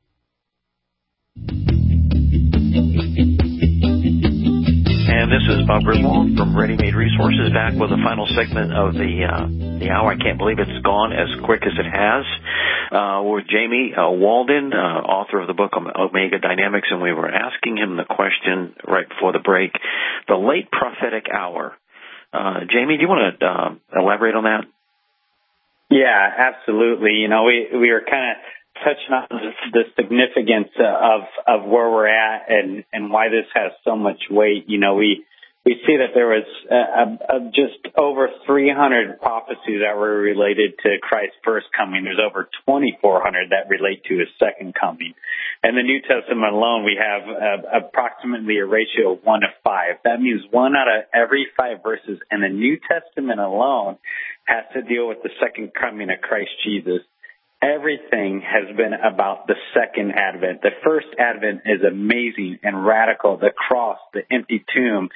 [SPEAKER 2] And this is Bob Griswold from Ready Made Resources, back with the final segment of the uh, the hour. I can't believe it's gone as quick as it has. Uh, we're with Jamie uh, Walden, uh, author of the book Omega Dynamics, and we were asking him the question right before the break, the late prophetic hour. Uh, Jamie, do you want to uh, elaborate on that?
[SPEAKER 3] Yeah, absolutely. You know, we we were kind of touching on the, the significance of of where we're at and and why this has so much weight. You know, we we see that there was a, a, just over three hundred prophecies that were related to Christ's first coming. There's over twenty-four hundred that relate to his second coming. In the New Testament alone, we have uh, approximately a ratio of one to five. That means one out of every five verses in the New Testament alone has to deal with the second coming of Christ Jesus. everything has been about the second advent. The first advent is amazing and radical. The cross, the empty tomb,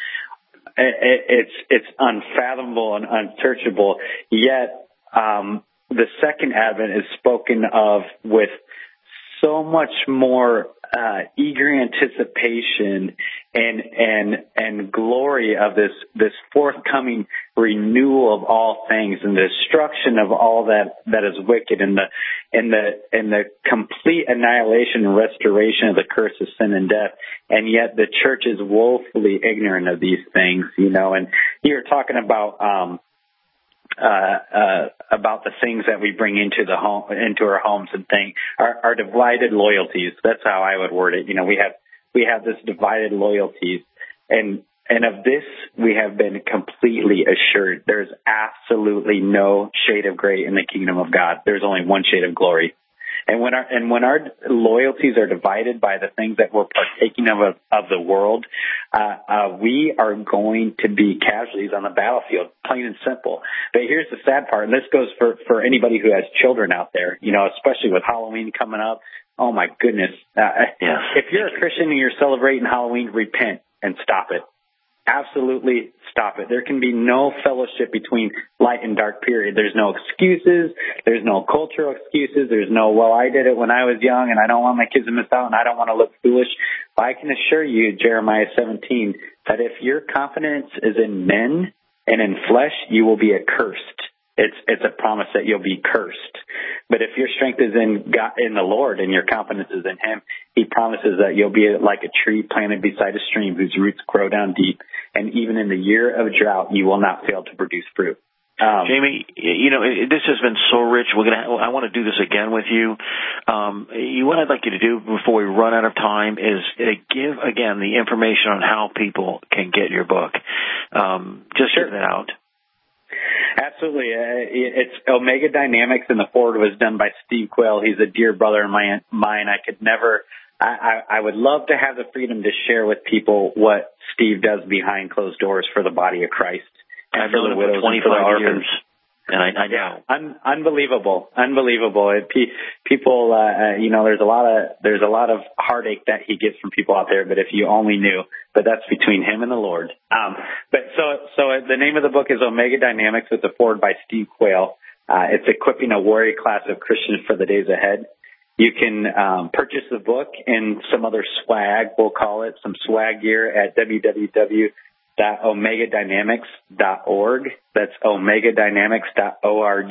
[SPEAKER 3] it, it's it's unfathomable and unsearchable. Yet um, the second advent is spoken of with so much more uh, eager anticipation and and and glory of this this forthcoming renewal of all things and the destruction of all that that is wicked and the and the and the complete annihilation and restoration of the curse of sin and death. And yet the church is woefully ignorant of these things, you know. And you're talking about um, uh, uh, about the things that we bring into the home, into our homes and things, our, our divided loyalties. That's how I would word it. You know, we have we have this divided loyalties, and and of this we have been completely assured. There's absolutely no shade of gray in the kingdom of God. There's only one shade of glory. And when our and when our loyalties are divided by the things that we're partaking of of, of the world, uh, uh, we are going to be casualties on the battlefield, plain and simple. But here's the sad part, and this goes for, for anybody who has children out there, you know, especially with Halloween coming up. Oh, my goodness. Uh,
[SPEAKER 2] yes.
[SPEAKER 3] If you're a Christian and you're celebrating Halloween, repent and stop it. Absolutely stop it. There can be no fellowship between light and dark, period. There's no excuses. There's no cultural excuses. There's no, well, I did it when I was young and I don't want my kids to miss out and I don't want to look foolish. I can assure you, Jeremiah seventeen, that if your confidence is in men and in flesh, you will be accursed. It's it's a promise that you'll be cursed. But if your strength is in God, in the Lord, and your confidence is in Him, He promises that you'll be like a tree planted beside a stream whose roots grow down deep. And even in the year of drought, you will not fail to produce fruit. Um,
[SPEAKER 2] Jamie, you know, this has been so rich. We're gonna. I want to do this again with you. Um, you what I'd like you to do before we run out of time is uh, give again the information on how people can get your book. Um, just
[SPEAKER 3] sure.
[SPEAKER 2] give that out.
[SPEAKER 3] Absolutely. Uh, it's Omega Dynamics, and the forward was done by Steve Quayle. He's a dear brother of mine. I could never, I, I, I would love to have the freedom to share with people what Steve does behind closed doors for the body of Christ.
[SPEAKER 2] I've known him for twenty-five years. And I, I know.
[SPEAKER 3] Yeah, un, unbelievable, unbelievable. It, pe, people, uh, you know, there's a lot of there's a lot of heartache that he gets from people out there. But if you only knew, but that's between him and the Lord. Um, but so, so the name of the book is Omega Dynamics. It's a forward by Steve Quayle. Uh, it's equipping a warrior class of Christians for the days ahead. You can um, purchase the book and some other swag, we'll call it, some swag gear at w w w dot omega dynamics dot org. That's omega dynamics dot org.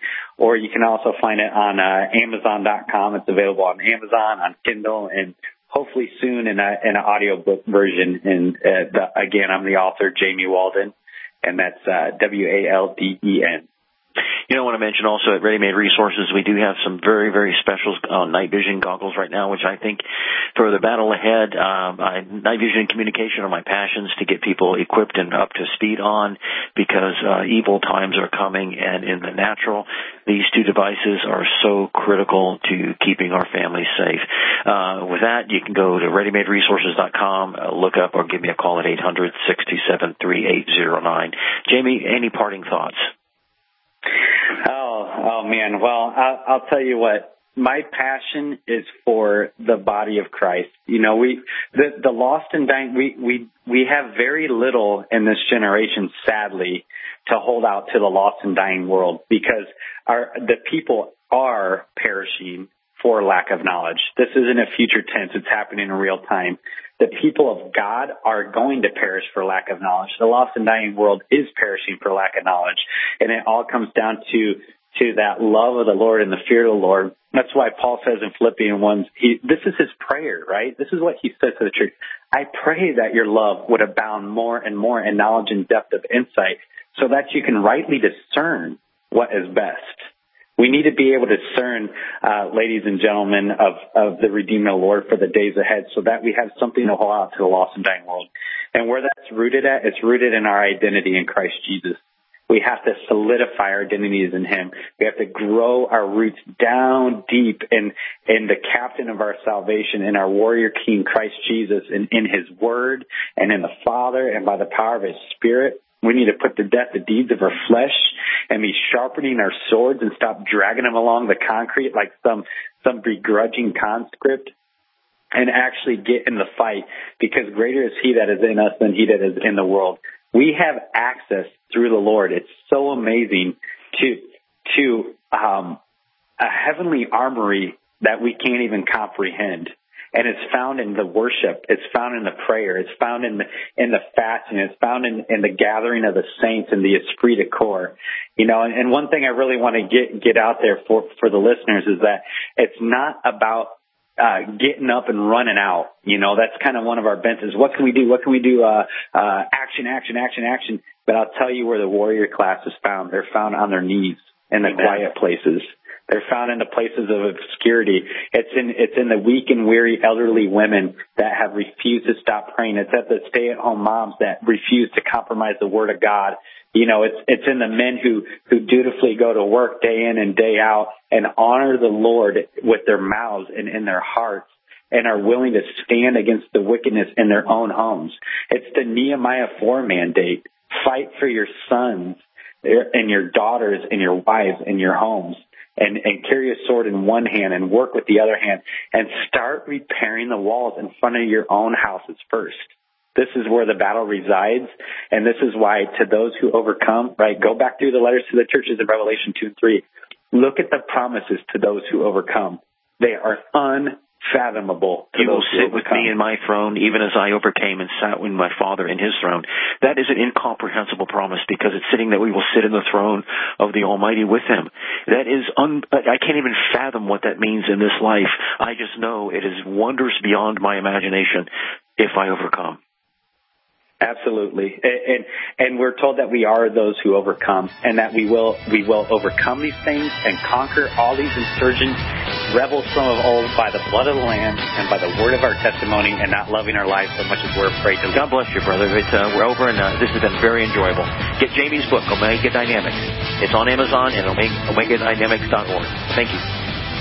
[SPEAKER 3] Or you can also find it on uh, amazon dot com. It's available on Amazon, on Kindle, and hopefully soon in, a, in an audiobook version. And uh, the, again, I'm the author, Jamie Walden, and that's uh, W A L D E N.
[SPEAKER 2] You know, I want to mention also at Ready Made Resources, we do have some very, very special uh, night vision goggles right now, which I think for the battle ahead, um, I, night vision and communication are my passions to get people equipped and up to speed on, because uh, evil times are coming, and in the natural, these two devices are so critical to keeping our families safe. Uh, with that, you can go to ready made resources dot com, uh, look up, or give me a call at eight hundred, six two seven, three eight zero nine. Jamie, any parting thoughts?
[SPEAKER 3] Oh, oh man. Well, I'll, I'll tell you what. My passion is for the body of Christ. You know, we the the lost and dying. We we we have very little in this generation, sadly, to hold out to the lost and dying world, because our the people are perishing for lack of knowledge. This isn't a future tense. It's happening in real time. The people of God are going to perish for lack of knowledge. The lost and dying world is perishing for lack of knowledge. And it all comes down to, to that love of the Lord and the fear of the Lord. That's why Paul says in Philippians one, he, this is his prayer, right? This is what he says to the church. I pray that your love would abound more and more in knowledge and depth of insight, so that you can rightly discern what is best. We need to be able to discern, uh, ladies and gentlemen, of, of the Redeemer Lord for the days ahead, so that we have something to hold out to the lost and dying world. And where that's rooted at, it's rooted in our identity in Christ Jesus. We have to solidify our identities in him. We have to grow our roots down deep in, in the captain of our salvation, in our warrior king, Christ Jesus, and in his word and in the Father and by the power of his Spirit. We need to put to death the deeds of our flesh and be sharpening our swords and stop dragging them along the concrete like some, some begrudging conscript, and actually get in the fight, because greater is he that is in us than he that is in the world. We have access through the Lord. It's so amazing to to um, a heavenly armory that we can't even comprehend. And it's found in the worship. It's found in the prayer. It's found in the, in the fasting. It's found in, in the gathering of the saints and the esprit de corps. You know, and, and one thing I really want to get get out there for, for the listeners is that it's not about Uh, getting up and running out. You know, that's kind of one of our bents is what can we do? What can we do? Uh, uh, action, action, action, action. But I'll tell you where the warrior class is found. They're found on their knees in the quiet places. They're found in the places of obscurity. It's in, it's in the weak and weary elderly women that have refused to stop praying. It's at the stay-at-home moms that refuse to compromise the word of God. You know, it's, it's in the men who, who dutifully go to work day in and day out and honor the Lord with their mouths and in their hearts and are willing to stand against the wickedness in their own homes. It's the Nehemiah four mandate. Fight for your sons and your daughters and your wives and your homes. And, and carry a sword in one hand and work with the other hand and start repairing the walls in front of your own houses first. This is where the battle resides, and this is why to those who overcome, right, go back through the letters to the churches in Revelation two and three. Look at the promises to those who overcome. They are unfathomable.
[SPEAKER 2] You will sit with me in my throne, even as I overcame and sat with my Father in his throne. That is an incomprehensible promise, because it's sitting that we will sit in the throne of the Almighty with him. That is, un- I can't even fathom what that means in this life. I just know it is wonders beyond my imagination if I overcome.
[SPEAKER 3] Absolutely. And, and and we're told that we are those who overcome, and that we will we will overcome these things and conquer all these insurgent rebels from of old by the blood of the Lamb and by the word of our testimony, and not loving our lives so much as we're afraid to.
[SPEAKER 2] God bless you, brother. It's, uh, we're over, and uh, this has been very enjoyable. Get Jamie's book, Omega Dynamics. It's on Amazon and omega dynamics dot org. Thank you.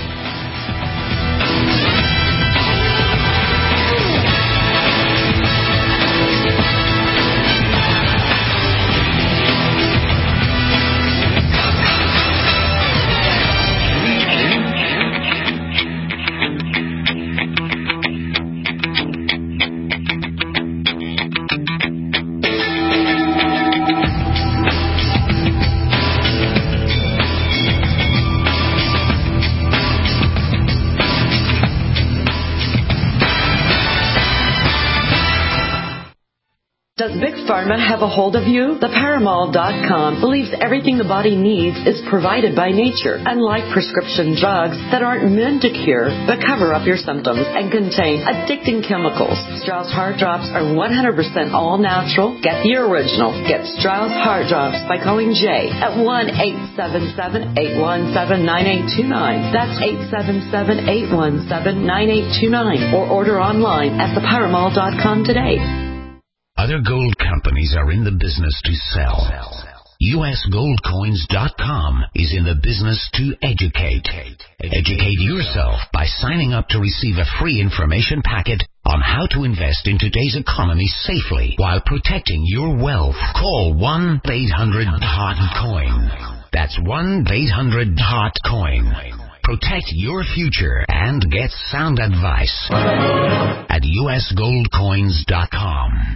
[SPEAKER 4] Does Big Pharma have a hold of you? The Paramal dot com believes everything the body needs is provided by nature, unlike prescription drugs that aren't meant to cure but cover up your symptoms and contain addicting chemicals. Strauss Heart Drops are one hundred percent all natural. Get the original. Get Strauss Heart Drops by calling Jay at one eight seven seven, eight one seven, nine eight two nine. That's eight seven seven, eight one seven, nine eight two nine. Or order online at the Paramal dot com today.
[SPEAKER 22] Other gold companies are in the business to sell. U S gold coins dot com is in the business to educate. Educate yourself by signing up to receive a free information packet on how to invest in today's economy safely while protecting your wealth. Call one eight hundred hot coin. That's one eight hundred hot coin. Protect your future and get sound advice at U S gold coins dot com.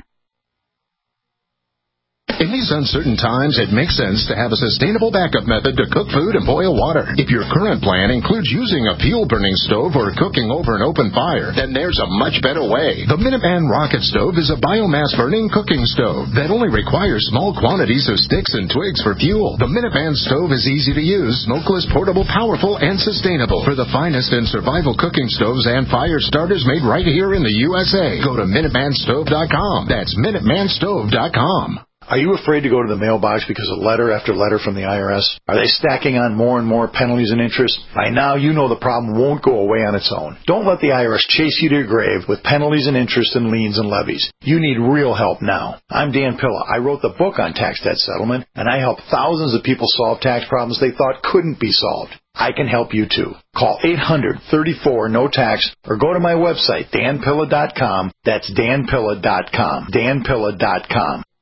[SPEAKER 23] In these uncertain times, it makes sense to have a sustainable backup method to cook food and boil water. If your current plan includes using a fuel-burning stove or cooking over an open fire, then there's a much better way. The Minuteman Rocket Stove is a biomass-burning cooking stove that only requires small quantities of sticks and twigs for fuel. The Minuteman Stove is easy to use, smokeless, portable, powerful, and sustainable. For the finest in survival cooking stoves and fire starters made right here in the U S A, go to Minuteman Stove dot com. That's Minuteman Stove dot com.
[SPEAKER 5] Are you afraid to go to the mailbox because of letter after letter from the I R S? Are they stacking on more and more penalties and interest? By now, you know the problem won't go away on its own. Don't let the I R S chase you to your grave with penalties and interest and liens and levies. You need real help now. I'm Dan Pilla. I wrote the book on tax debt settlement, and I help thousands of people solve tax problems they thought couldn't be solved. I can help you too. Call eight hundred, thirty-four, no tax or go to my website, dan pilla dot com. That's dan pilla dot com. dan pilla dot com.